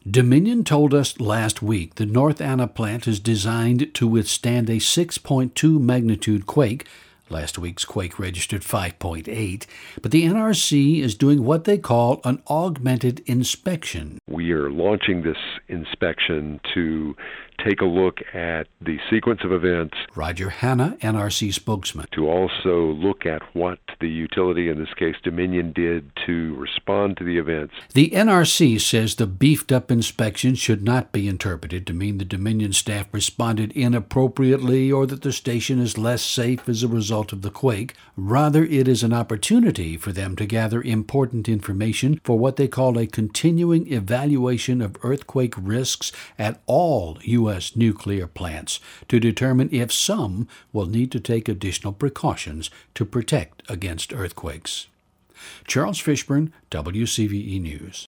Dominion told us last week the North Anna plant is designed to withstand a 6.2 magnitude quake. Last week's quake registered 5.8, but the NRC is doing what they call an augmented inspection. We are launching this inspection to take a look at the sequence of events. Roger Hanna, NRC spokesman. To also look at what the utility, in this case Dominion, did to respond to the events. The NRC says the beefed-up inspection should not be interpreted to mean the Dominion staff responded inappropriately or that the station is less safe as a result of the quake. Rather, it is an opportunity for them to gather important information for what they call a continuing evaluation of earthquake risks at all U.S. nuclear plants to determine if some will need to take additional precautions to protect against earthquakes. Charles Fishburne, WCVE News.